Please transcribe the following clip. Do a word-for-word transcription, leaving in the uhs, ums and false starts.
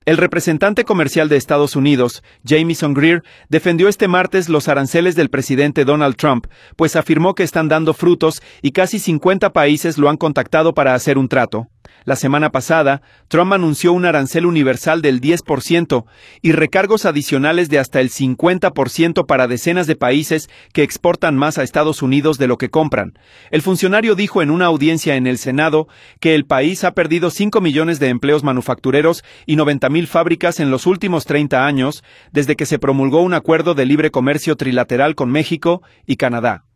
El representante comercial de Estados Unidos, Jamieson Greer, defendió este martes los aranceles del presidente Donald Trump, pues afirmó que están dando frutos y casi cincuenta países lo han contactado para hacer un trato. La semana pasada, Trump anunció un arancel universal del diez por ciento y recargos adicionales de hasta el cincuenta por ciento para decenas de países que exportan más a Estados Unidos de lo que compran. El funcionario dijo en una audiencia en el Senado que el país ha perdido cinco millones de empleos manufactureros y noventa mil fábricas en los últimos treinta años, desde que se promulgó un acuerdo de libre comercio trilateral con México y Canadá.